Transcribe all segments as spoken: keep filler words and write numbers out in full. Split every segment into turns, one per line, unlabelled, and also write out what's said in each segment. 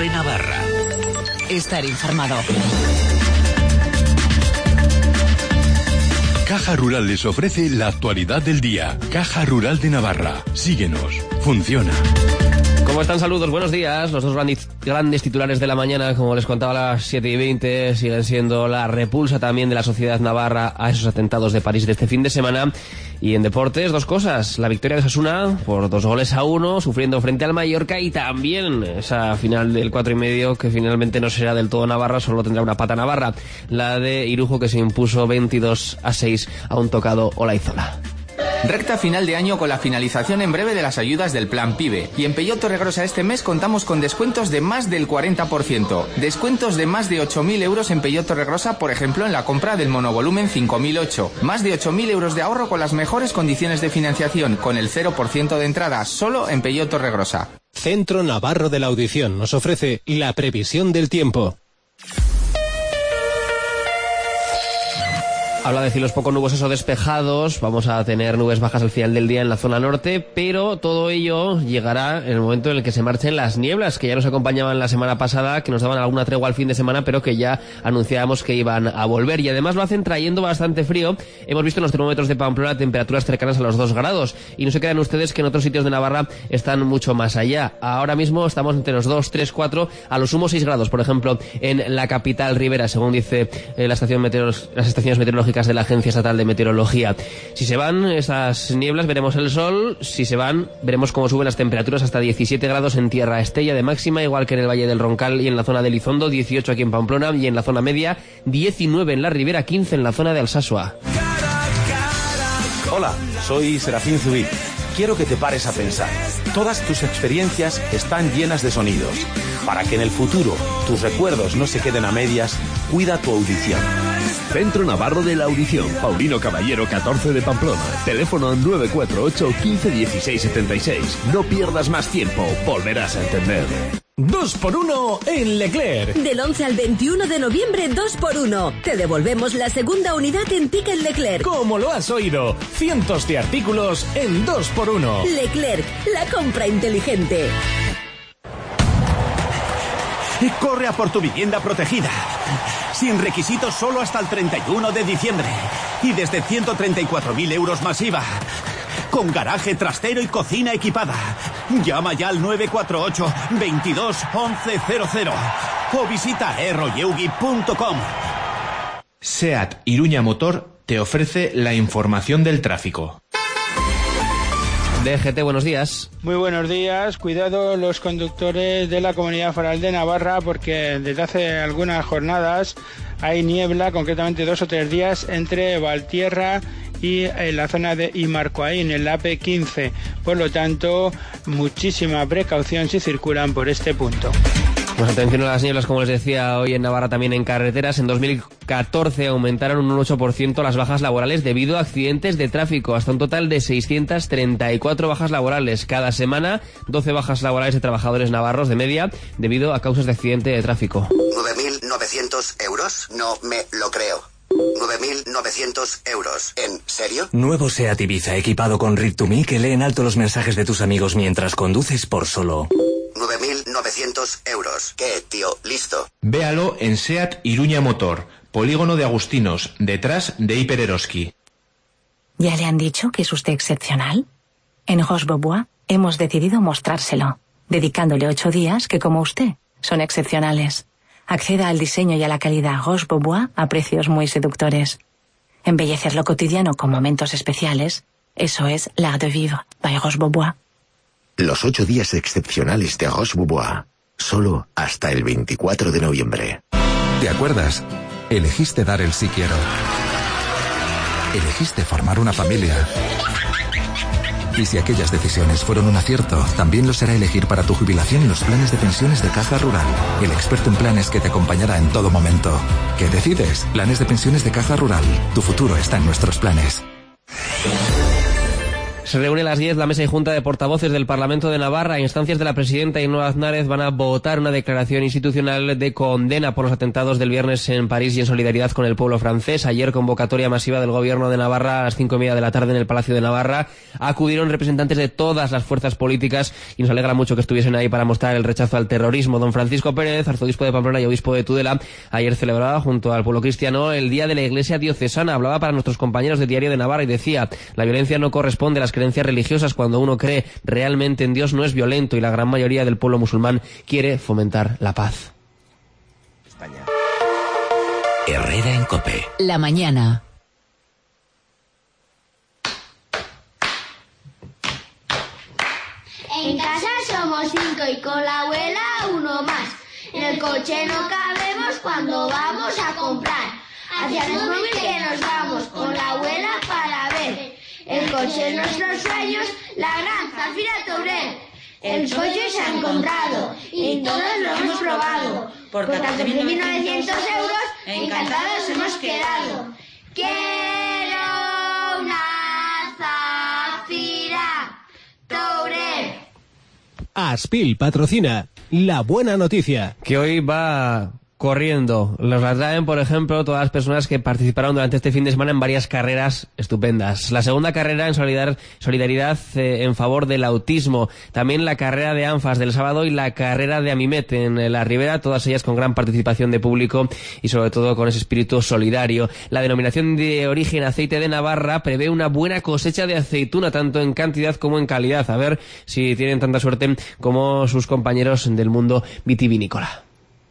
Cope Navarra.
Estar informado.
Caja Rural les ofrece la actualidad del día. Caja Rural de Navarra. Síguenos. Funciona.
¿Cómo están? Saludos, buenos días. Los dos grandes titulares de la mañana, como les contaba a las siete y veinte, siguen siendo la repulsa también de la sociedad navarra a esos atentados de París de este fin de semana. Y en deportes, dos cosas. La victoria de Osasuna por dos goles a uno, sufriendo frente al Mallorca, y también esa final del cuatro y medio, que finalmente no será del todo navarra, solo tendrá una pata navarra. La de Irujo, que se impuso veintidós a seis a un tocado Olaizola.
Recta final de año con la finalización en breve de las ayudas del Plan PYME. Y en Peugeot Torregrosa este mes contamos con descuentos de más del cuarenta por ciento. Descuentos de más de ocho mil euros en Peugeot Torregrosa, por ejemplo, en la compra del monovolumen cinco mil ocho. Más de ocho mil euros de ahorro con las mejores condiciones de financiación, con el cero por ciento de entrada, solo en Peugeot Torregrosa.
Centro Navarro de la Audición nos ofrece la previsión del tiempo.
Habla de cielos poco nubosos o despejados. Vamos a tener nubes bajas al final del día en la zona norte, pero todo ello llegará en el momento en el que se marchen las nieblas, que ya nos acompañaban la semana pasada, que nos daban alguna tregua al fin de semana, pero que ya anunciábamos que iban a volver. Y además lo hacen trayendo bastante frío. Hemos visto en los termómetros de Pamplona temperaturas cercanas a los dos grados. Y no se quedan ustedes que en otros sitios de Navarra están mucho más allá. Ahora mismo estamos entre los dos, tres, cuatro, a lo sumo seis grados, por ejemplo, en la capital Ribera, según dice eh, la estación meteoros, las estaciones meteorológicas de la Agencia Estatal de Meteorología. Si se van esas nieblas, veremos el sol. Si se van, veremos cómo suben las temperaturas hasta diecisiete grados en Tierra Estella de máxima, igual que en el Valle del Roncal y en la zona de Elizondo, dieciocho aquí en Pamplona, y en la zona media, diecinueve en la Ribera, quince en la zona de Alsasua.
Hola, soy Serafín Zubí. Quiero que te pares a pensar. Todas tus experiencias están llenas de sonidos. Para que en el futuro tus recuerdos no se queden a medias, cuida tu audición.
Centro Navarro de la Audición, Paulino Caballero catorce de Pamplona. Teléfono nueve cuatro ocho, quince, dieciséis, setenta y seis. No pierdas más tiempo, volverás a entender.
dos por uno en Leclerc.
Del once al veintiuno de noviembre, dos por uno. Te devolvemos la segunda unidad en Ticket Leclerc.
Como lo has oído, cientos de artículos en dos por uno.
Leclerc, la compra inteligente.
Y corre a por tu vivienda protegida. Sin requisitos, solo hasta el treinta y uno de diciembre. Y desde ciento treinta y cuatro mil euros más I V A. Con garaje, trastero y cocina equipada. Llama ya al nueve cuatro ocho, veintidós, once cero cero. O visita erroyeugi punto com.
SEAT Iruña Motor te ofrece la información del tráfico.
D G T, buenos días.
Muy buenos días. Cuidado los conductores de la Comunidad Foral de Navarra, porque desde hace algunas jornadas hay niebla, concretamente dos o tres días, entre Valtierra y en la zona de Imarcoaín, en la A P quince. Por lo tanto, muchísima precaución si circulan por este punto.
Pues atención a las nieblas, como les decía, hoy en Navarra también en carreteras. En dos mil catorce aumentaron un ocho por ciento las bajas laborales debido a accidentes de tráfico, hasta un total de seiscientas treinta y cuatro bajas laborales. Cada semana, doce bajas laborales de trabajadores navarros de media debido a causas de accidente de tráfico.
nueve mil novecientos euros, no me lo creo. nueve mil novecientos euros. ¿En serio?
Nuevo SEAT Ibiza equipado con Read to Me, que lee en alto los mensajes de tus amigos mientras conduces por solo
nueve mil novecientos euros. ¿Qué, tío? Listo.
Véalo en SEAT Iruña Motor, Polígono de Agustinos, detrás de Hiper Eroski.
¿Ya le han dicho que es usted excepcional? En Roche Bobois hemos decidido mostrárselo, dedicándole ocho días que, como usted, son excepcionales. Acceda al diseño y a la calidad Roche Bobois a precios muy seductores. Embellecer lo cotidiano con momentos especiales, eso es l'art de vivre by Roche Bobois.
Los ocho días excepcionales de Roche Bobois, solo hasta el veinticuatro de noviembre.
¿Te acuerdas? Elegiste dar el sí quiero. Elegiste formar una familia. Y si aquellas decisiones fueron un acierto, también lo será elegir para tu jubilación los planes de pensiones de Caja Rural, el experto en planes que te acompañará en todo momento. ¿Qué decides? Planes de pensiones de Caja Rural. Tu futuro está en nuestros planes.
Se reúne a las diez la mesa y junta de portavoces del Parlamento de Navarra. A instancias de la presidenta Ainhoa Aznárez van a votar una declaración institucional de condena por los atentados del viernes en París y en solidaridad con el pueblo francés. Ayer, convocatoria masiva del gobierno de Navarra a las cinco y media de la tarde en el Palacio de Navarra. Acudieron representantes de todas las fuerzas políticas y nos alegra mucho que estuviesen ahí para mostrar el rechazo al terrorismo. Don Francisco Pérez, arzobispo de Pamplona y obispo de Tudela, ayer celebraba junto al pueblo cristiano el Día de la Iglesia Diocesana. Hablaba para nuestros compañeros de Diario de Navarra y decía: la violencia no corresponde a las creencias religiosas. Cuando uno cree realmente en Dios no es violento, y la gran mayoría del pueblo musulmán quiere fomentar la paz.
España. Herrera en COPE.
La mañana.
En casa somos cinco y con la abuela uno más. En el coche no cabemos cuando vamos a comprar. Hacia el móvil que nos vamos con la abuela para ver el coche de nuestros sueños, la gran Zafira Tourer. El coche se ha comprado y todos lo hemos probado. Por catorce mil novecientos euros, encantados hemos quedado. Quiero una Zafira Tourer.
Aspil patrocina La Buena Noticia,
que hoy va corriendo. Los la traen, por ejemplo, todas las personas que participaron durante este fin de semana en varias carreras estupendas. La segunda carrera en solidar, solidaridad eh, en favor del autismo. También la carrera de ANFAS del sábado y la carrera de Amimet en la Ribera, todas ellas con gran participación de público y sobre todo con ese espíritu solidario. La denominación de origen Aceite de Navarra prevé una buena cosecha de aceituna, tanto en cantidad como en calidad. A ver si tienen tanta suerte como sus compañeros del mundo vitivinícola.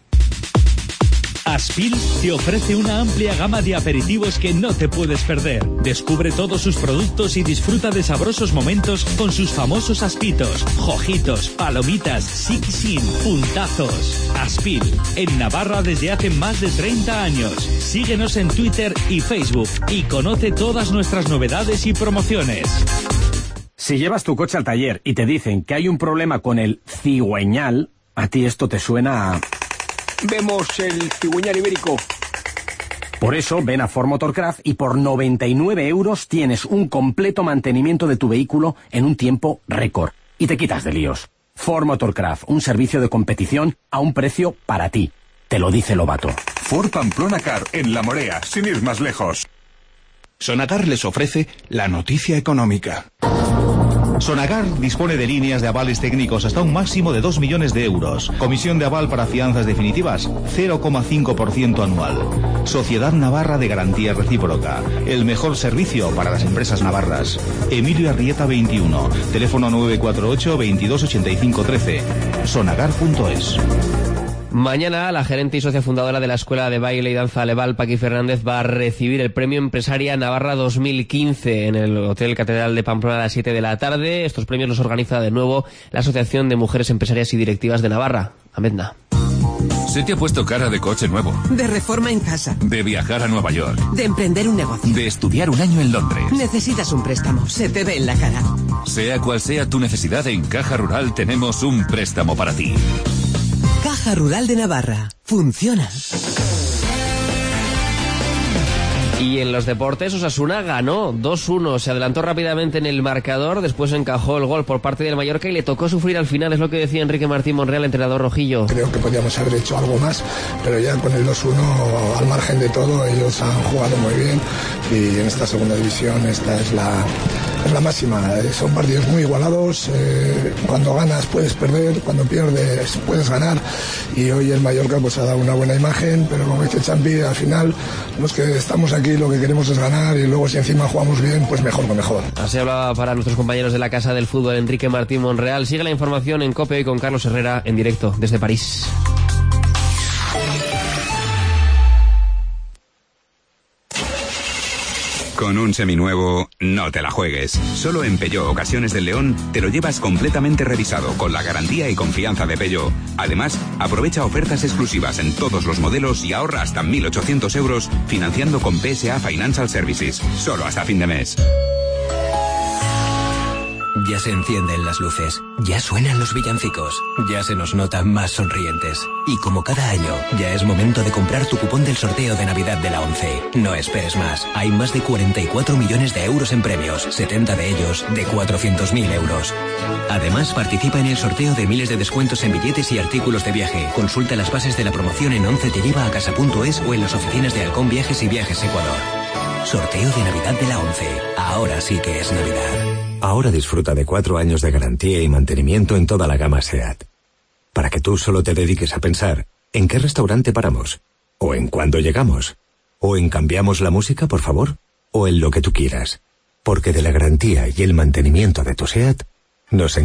Aspil te ofrece una amplia gama de aperitivos que no te puedes perder. Descubre todos sus productos y disfruta de sabrosos momentos con sus famosos aspitos, jojitos, palomitas, sixin, puntazos. Aspil, en Navarra desde hace más de treinta años. Síguenos en Twitter y Facebook y conoce todas nuestras novedades y promociones.
Si llevas tu coche al taller y te dicen que hay un problema con el cigüeñal, a ti esto te suena a...
Vemos el cigüeñal ibérico.
Por eso ven a Ford Motorcraft y por noventa y nueve euros tienes un completo mantenimiento de tu vehículo en un tiempo récord. Y te quitas de líos. Ford Motorcraft, un servicio de competición a un precio para ti. Te lo dice Lobato.
Ford Pamplona Car, en La Morea, sin ir más lejos. Sonagar les ofrece la noticia económica.
Sonagar dispone de líneas de avales técnicos hasta un máximo de dos millones de euros. Comisión de aval para fianzas definitivas, cero coma cinco por ciento anual. Sociedad Navarra de Garantía Recíproca. El mejor servicio para las empresas navarras. Emilio Arrieta veintiuno. Teléfono nueve cuatro ocho, veintidós ochenta y cinco trece. sonagar punto es.
Mañana la gerente y socia fundadora de la Escuela de Baile y Danza Aleval, Paqui Fernández, va a recibir el Premio Empresaria Navarra dos mil quince en el Hotel Catedral de Pamplona a las siete de la tarde. Estos premios los organiza de nuevo la Asociación de Mujeres Empresarias y Directivas de Navarra, Amedna.
Se te ha puesto cara de coche nuevo.
De reforma en casa.
De viajar a Nueva York.
De emprender un negocio.
De estudiar un año en Londres.
Necesitas un préstamo. Se te ve en la cara.
Sea cual sea tu necesidad, en Caja Rural tenemos un préstamo para ti.
Caja Rural de Navarra. Funciona.
Y en los deportes, Osasuna ganó dos uno, se adelantó rápidamente en el marcador, después encajó el gol por parte del Mallorca y le tocó sufrir al final, es lo que decía Enrique Martín Monreal, entrenador rojillo.
Creo que podíamos haber hecho algo más, pero ya con el dos uno, al margen de todo, ellos han jugado muy bien y en esta segunda división esta es la, es la máxima. Son partidos muy igualados, eh, cuando ganas puedes perder, cuando pierdes puedes ganar, y hoy el Mallorca pues ha dado una buena imagen, pero como dice Champi, al final los que estamos aquí lo que queremos es ganar, y luego si encima jugamos bien, pues mejor que mejor.
Así hablaba para nuestros compañeros de la Casa del Fútbol Enrique Martín Monreal. Sigue la información en COPE y con Carlos Herrera en directo desde París.
Con un seminuevo, no te la juegues. Solo en Peugeot Ocasiones del León te lo llevas completamente revisado con la garantía y confianza de Peugeot. Además, aprovecha ofertas exclusivas en todos los modelos y ahorra hasta mil ochocientos euros financiando con P S A Financial Services. Solo hasta fin de mes.
Ya se encienden las luces, ya suenan los villancicos, ya se nos notan más sonrientes. Y como cada año, ya es momento de comprar tu cupón del sorteo de Navidad de la ONCE. No esperes más. Hay más de cuarenta y cuatro millones de euros en premios, setenta de ellos de cuatrocientos mil euros. Además, participa en el sorteo de miles de descuentos en billetes y artículos de viaje. Consulta las bases de la promoción en once te lleva a casa punto es o en las oficinas de Halcón Viajes y Viajes Ecuador. Sorteo de Navidad de la ONCE. Ahora sí que es Navidad.
Ahora disfruta de cuatro años de garantía y mantenimiento en toda la gama SEAT. Para que tú solo te dediques a pensar en qué restaurante paramos, o en cuándo llegamos, o en cambiamos la música, por favor, o en lo que tú quieras. Porque de la garantía y el mantenimiento de tu SEAT nos encargamos.